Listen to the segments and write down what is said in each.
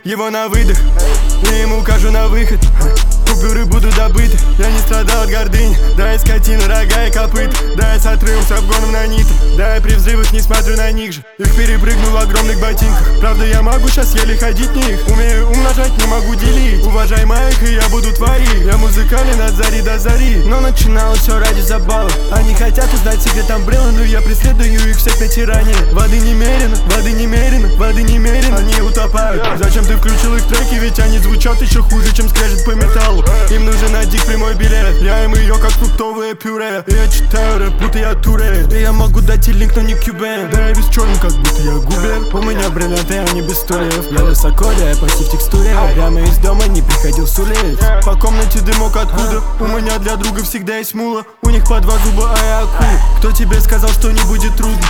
его на выдох, и ему укажу на выход. Купюры будут добыты, я не страдал от гордыни. Да, я скотина, рога и копыт. Да, я с отрывом, с обгоном на нитро. Да, я при взрывах не смотрю на них же. Их перепрыгну в огромных ботинках. Правда, я могу сейчас еле ходить в них. Умею умножать, не могу делить. Уважай моих, и я буду творить. Я музыкален от зари до зари. Но начиналось все ради забавы. Они хотят узнать секрет Umbrella, но я преследую их всех на тиране. Воды немерено, воды немерено, воды немерено. Они утопают. Зачем ты включил их треки, ведь они звучат еще хуже, чем скрежет по металлу. Им нужен один прямой билет. Я им ее как фруктовое пюре. И я читаю рэп, будто я туре. И я могу дать и линк, но не кюбен. Да, я весь черный, как будто я гублер. У меня бриллианты, а не без стульев. Я высоко, да, я почти в текстуре. Прямо из дома не приходил с улиц. По комнате дымок откуда? У меня для друга всегда есть мула. У них по два зуба, а я акул. Кто тебе сказал, что не будет трудно?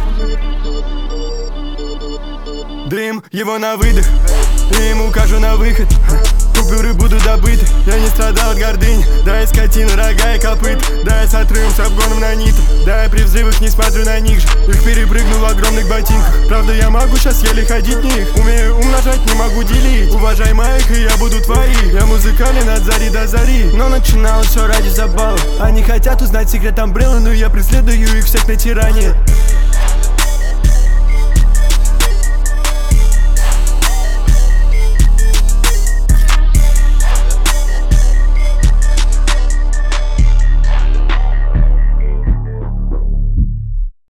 Дым, его на выдох, и ему укажу на выход. Купюры будут добыты, я не страдал от гордыни. Да, я скотина, рога и копыт. Да, я с отрывом, с обгоном на нитро. Да, я при взрывах не смотрю на них же. Их перепрыгну в огромных ботинках. Правда, я могу сейчас еле ходить в них. Умею умножать, не могу делить. Уважай моих, и я буду творить. Я музыкален от зари до зари. Но начиналось все ради забавы. Они хотят узнать секрет Umbrella, но я преследую их всех на тиране.